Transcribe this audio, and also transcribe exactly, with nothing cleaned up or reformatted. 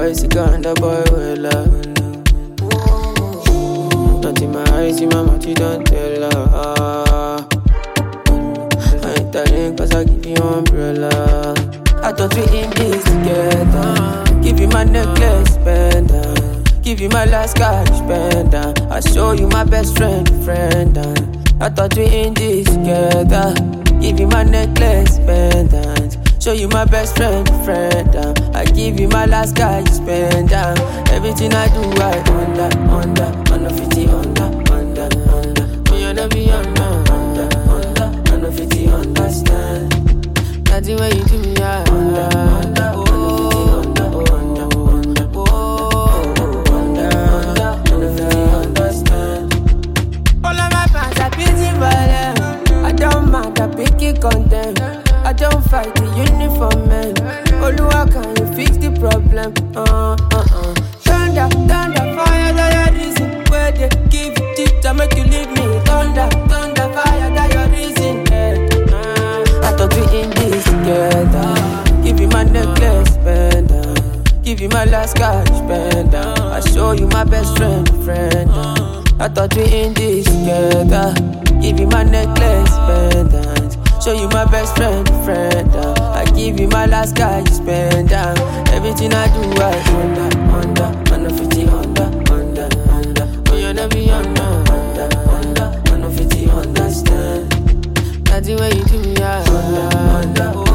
boy sick and the boy well up. Not in my eyes, in my mouth, you don't tell her. I ain't telling cause I give you umbrella. I thought we in this together. Give you my necklace, pendant. Give you my last cash, pendant. I show you my best friend, friend. I thought we in this together. Give you my necklace, pendant. Show you my best friend, friend. I give you my last cash, pendant. Everything I do, I under, under, under fifty, under, under, under. Oh, you never be under, under, under, under fifty, understand. Nothing when you do me, I under, under, oh, under, under, under, oh, under, under, under fifty, understand. All of my fans are busy violent. I don't mind, I pick it content. I don't fight the uniform man. Oluwa, can you fix the problem? Uh, uh, uh. Thunder, thunder, fire, that your reason. Where they give you teeth to make you leave me. Thunder, thunder, fire, that your reason. Yeah. Uh, I thought we in this together. Give you my necklace, pendant. Give you my last cash, pendant. I show you my best friend, friend. I thought we in this together. Give you my necklace, pendant. Show you my best friend, friend. I give you my last cash, pendant. Everything I do, I under, under, under fifty, under, under, under. Oh, you never be under, under, under, under fifty, understand. Nothing when you do me, I under, under.